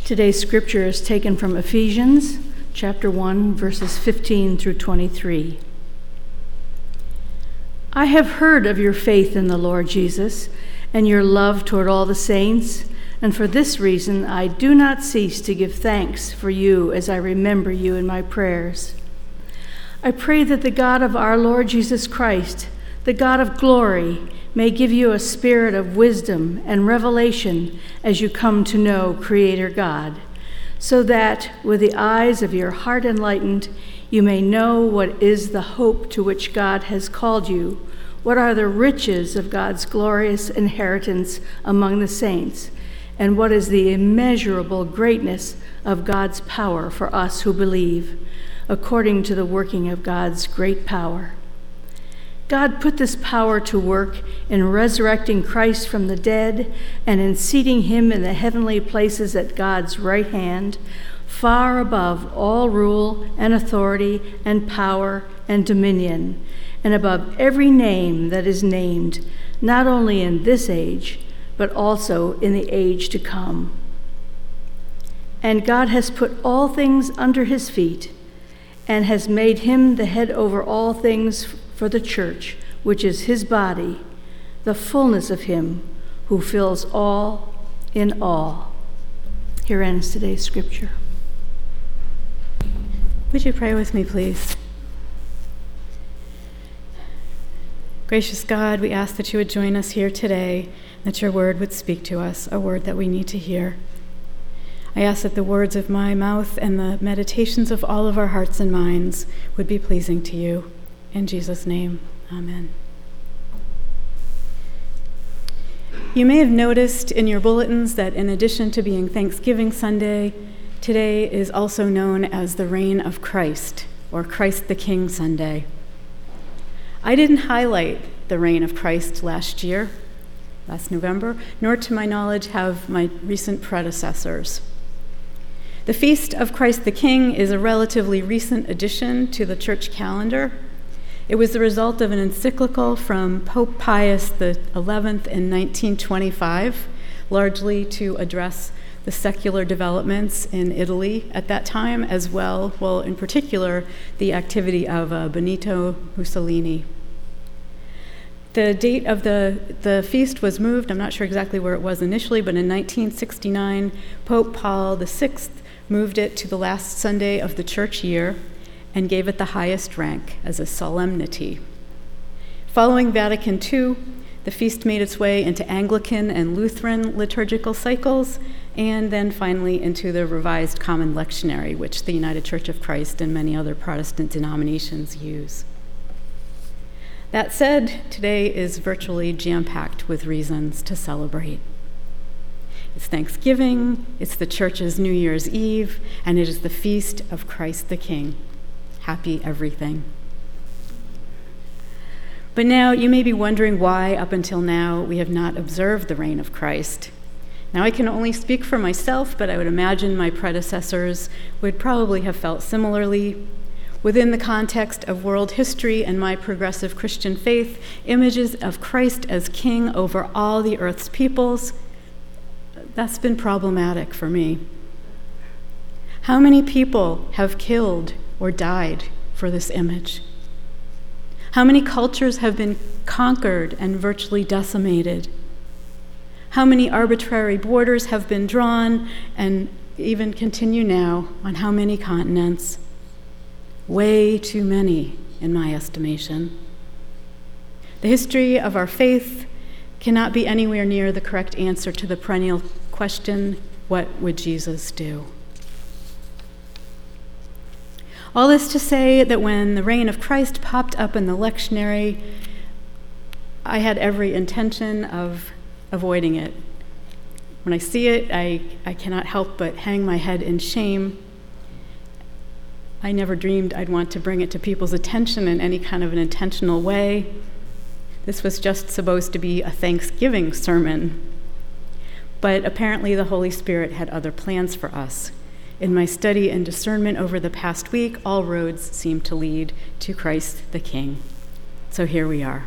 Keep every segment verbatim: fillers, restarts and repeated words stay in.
Today's scripture is taken from Ephesians chapter one, verses fifteen through twenty-three. I have heard of your faith in the Lord Jesus and your love toward all the saints, and for this reason I do not cease to give thanks for you as I remember you in my prayers. I pray that the God of our Lord Jesus Christ, the God of glory, may give you a spirit of wisdom and revelation as you come to know Creator God, so that, with the eyes of your heart enlightened, you may know what is the hope to which God has called you, what are the riches of God's glorious inheritance among the saints, and what is the immeasurable greatness of God's power for us who believe, according to the working of God's great power. God put this power to work in resurrecting Christ from the dead and in seating him in the heavenly places at God's right hand, far above all rule and authority and power and dominion, and above every name that is named, not only in this age, but also in the age to come. And God has put all things under his feet, and has made him the head over all things for the church, which is his body, the fullness of him who fills all in all. Here ends today's scripture. Would you pray with me, please? Gracious God, we ask that you would join us here today, that your word would speak to us, a word that we need to hear. I ask that the words of my mouth and the meditations of all of our hearts and minds would be pleasing to you. In Jesus' name, amen. You may have noticed in your bulletins that in addition to being Thanksgiving Sunday, today is also known as the Reign of Christ, or Christ the King Sunday. I didn't highlight the reign of Christ last year, last November, nor to my knowledge have my recent predecessors. The Feast of Christ the King is a relatively recent addition to the church calendar. It was the result of an encyclical from Pope Pius the eleventh in nineteen twenty-five, largely to address the secular developments in Italy at that time, as well, well, in particular, the activity of uh, Benito Mussolini. The date of the, the feast was moved, I'm not sure exactly where it was initially, but in nineteen sixty-nine, Pope Paul the sixth moved it to the last Sunday of the church year and gave it the highest rank as a solemnity. Following Vatican two, the feast made its way into Anglican and Lutheran liturgical cycles, and then finally into the Revised Common Lectionary, which the United Church of Christ and many other Protestant denominations use. That said, today is virtually jam-packed with reasons to celebrate. It's Thanksgiving, it's the church's New Year's Eve, and it is the feast of Christ the King. Happy everything. But now you may be wondering why, up until now, we have not observed the reign of Christ. Now I can only speak for myself, but I would imagine my predecessors would probably have felt similarly. Within the context of world history and my progressive Christian faith, images of Christ as king over all the earth's peoples, that's been problematic for me. How many people have killed or died for this image? How many cultures have been conquered and virtually decimated? How many arbitrary borders have been drawn and even continue now on how many continents? Way too many, in my estimation. The history of our faith cannot be anywhere near the correct answer to the perennial question, what would Jesus do? All this to say that when the reign of Christ popped up in the lectionary, I had every intention of avoiding it. When I see it, I, I cannot help but hang my head in shame. I never dreamed I'd want to bring it to people's attention in any kind of an intentional way. This was just supposed to be a Thanksgiving sermon. But apparently the Holy Spirit had other plans for us. In my study and discernment over the past week, all roads seem to lead to Christ the King. So here we are.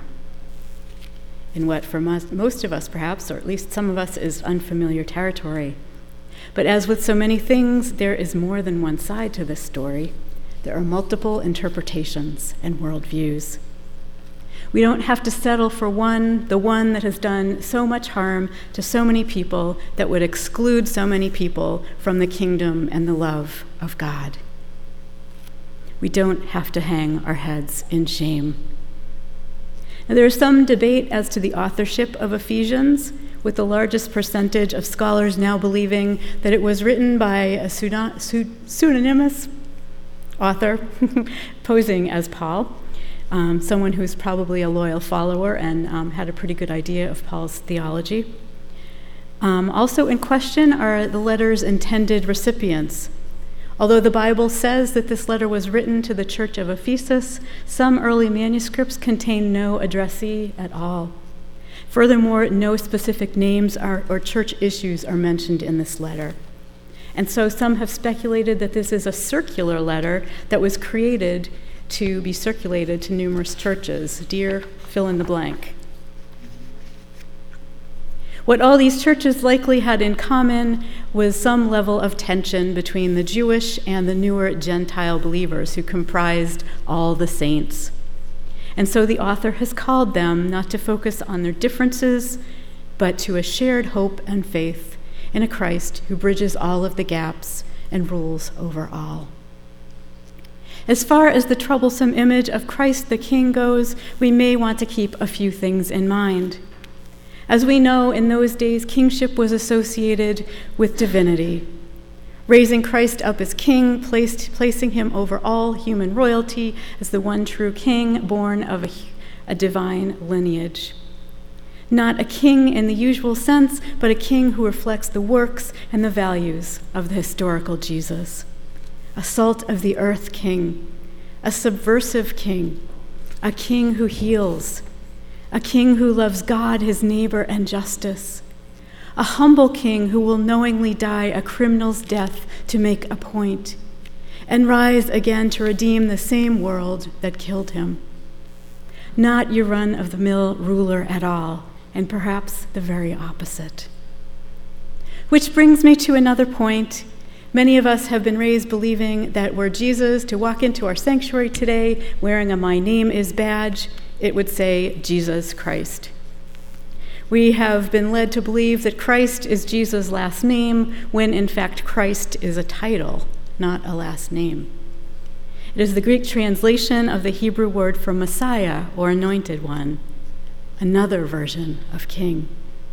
In what for most of us perhaps, or at least some of us, is unfamiliar territory. But as with so many things, there is more than one side to this story. There are multiple interpretations and worldviews. We don't have to settle for one, the one that has done so much harm to so many people that would exclude so many people from the kingdom and the love of God. We don't have to hang our heads in shame. Now, there is some debate as to the authorship of Ephesians, with the largest percentage of scholars now believing that it was written by a pseudonymous author posing as Paul. Um, someone who's probably a loyal follower and um, had a pretty good idea of Paul's theology. Um, also in question are the letter's intended recipients. Although the Bible says that this letter was written to the church of Ephesus, some early manuscripts contain no addressee at all. Furthermore, no specific names are, or church issues are mentioned in this letter. And so some have speculated that this is a circular letter that was created to be circulated to numerous churches. Dear fill in the blank. What all these churches likely had in common was some level of tension between the Jewish and the newer Gentile believers who comprised all the saints. And so the author has called them not to focus on their differences, but to a shared hope and faith in a Christ who bridges all of the gaps and rules over all. As far as the troublesome image of Christ the King goes, we may want to keep a few things in mind. As we know, in those days, kingship was associated with divinity. Raising Christ up as king, placed, placing him over all human royalty as the one true king born of a, a divine lineage. Not a king in the usual sense, but a king who reflects the works and the values of the historical Jesus. A salt of the earth king, a subversive king, a king who heals, a king who loves God, his neighbor, and justice, a humble king who will knowingly die a criminal's death to make a point, and rise again to redeem the same world that killed him. Not your run-of-the-mill ruler at all, and perhaps the very opposite. Which brings me to another point. Many of us have been raised believing that were Jesus to walk into our sanctuary today wearing a My Name Is badge, it would say Jesus Christ. We have been led to believe that Christ is Jesus' last name, when in fact Christ is a title, not a last name. It is the Greek translation of the Hebrew word for Messiah, or Anointed One, another version of king.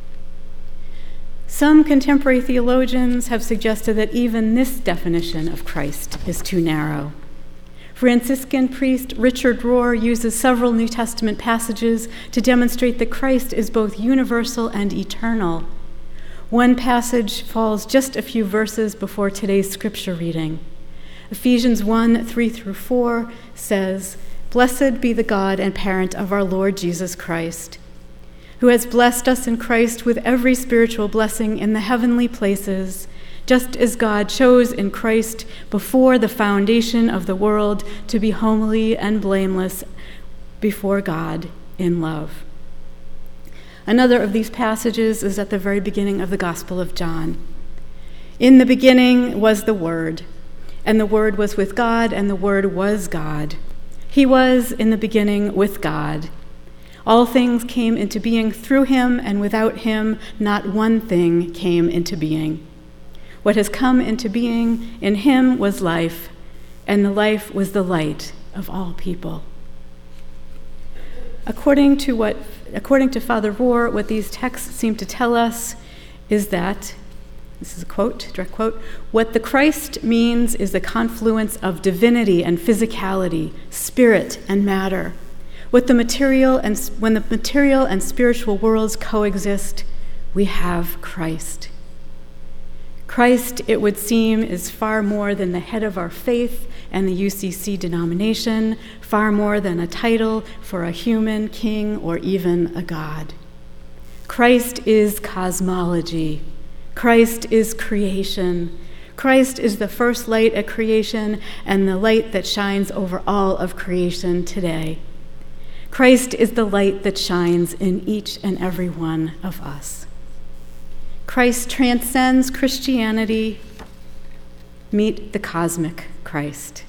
Some contemporary theologians have suggested that even this definition of Christ is too narrow. Franciscan priest Richard Rohr uses several New Testament passages to demonstrate that Christ is both universal and eternal. One passage falls just a few verses before today's scripture reading. Ephesians one, three through four says, "Blessed be the God and parent of our Lord Jesus Christ, who has blessed us in Christ with every spiritual blessing in the heavenly places, just as God chose in Christ before the foundation of the world to be holy and blameless before God in love." Another of these passages is at the very beginning of the Gospel of John. "In the beginning was the Word, and the Word was with God, and the Word was God. He was in the beginning with God. All things came into being through him, and without him not one thing came into being. What has come into being in him was life, and the life was the light of all people." According to what, according to Father Rohr, what these texts seem to tell us is that, this is a quote, direct quote, "What the Christ means is the confluence of divinity and physicality, spirit and matter. What the material and when the material and spiritual worlds coexist, we have Christ. Christ, it would seem, is far more than the head of our faith and the U C C denomination, far more than a title for a human king or even a god. Christ is cosmology. Christ is creation. Christ is the first light at creation and the light that shines over all of creation today. Christ is the light that shines in each and every one of us. Christ transcends Christianity. Meet the cosmic Christ.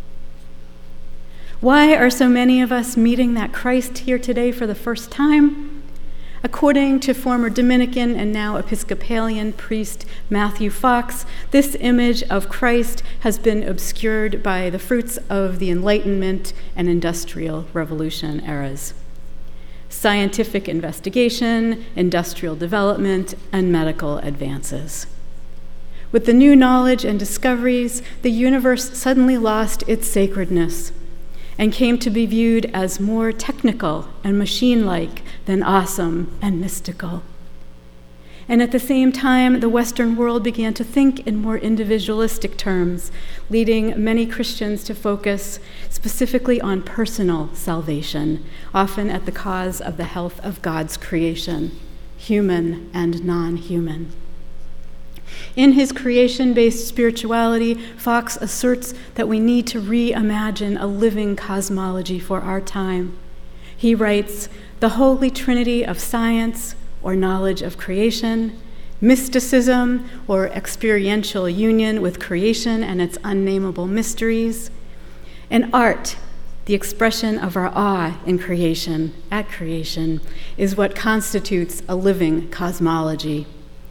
Why are so many of us meeting that Christ here today for the first time? According to former Dominican and now Episcopalian priest Matthew Fox, this image of Christ has been obscured by the fruits of the Enlightenment and Industrial Revolution eras. Scientific investigation, industrial development, and medical advances. With the new knowledge and discoveries, the universe suddenly lost its sacredness and came to be viewed as more technical and machine-like than awesome and mystical. And at the same time, the Western world began to think in more individualistic terms, leading many Christians to focus specifically on personal salvation, often at the cause of the health of God's creation, human and non-human. In his creation-based spirituality, Fox asserts that we need to reimagine a living cosmology for our time. He writes, "The Holy Trinity of science, or knowledge of creation, mysticism, or experiential union with creation and its unnameable mysteries, and art, the expression of our awe in creation, at creation, is what constitutes a living cosmology."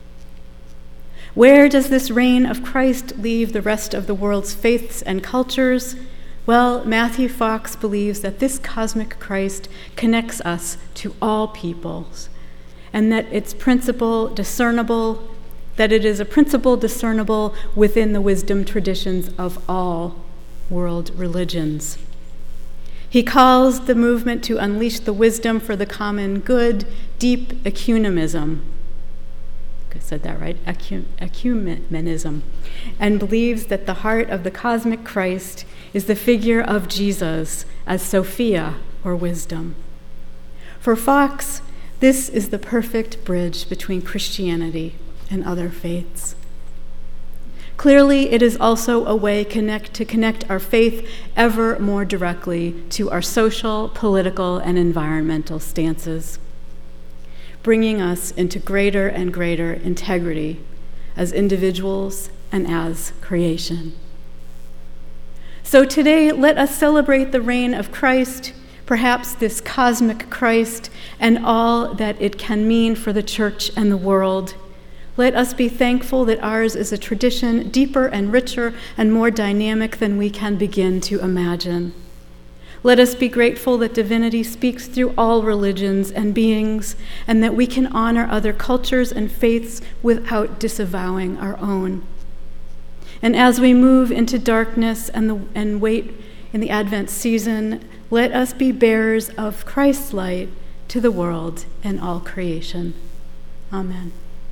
Where does this reign of Christ leave the rest of the world's faiths and cultures? Well, Matthew Fox believes that this cosmic Christ connects us to all peoples, and that its principle discernible, that it is a principle discernible within the wisdom traditions of all world religions. He calls the movement to unleash the wisdom for the common good deep ecumenism. I said that right, ecumenism, and believes that the heart of the cosmic Christ is the figure of Jesus as Sophia, or wisdom. For Fox, this is the perfect bridge between Christianity and other faiths. Clearly, it is also a way connect, to connect our faith ever more directly to our social, political, and environmental stances, bringing us into greater and greater integrity as individuals and as creation. So today, let us celebrate the reign of Christ, perhaps this cosmic Christ, and all that it can mean for the church and the world. Let us be thankful that ours is a tradition deeper and richer and more dynamic than we can begin to imagine. Let us be grateful that divinity speaks through all religions and beings, and that we can honor other cultures and faiths without disavowing our own. And as we move into darkness and, the, and wait in the Advent season, let us be bearers of Christ's light to the world and all creation. Amen.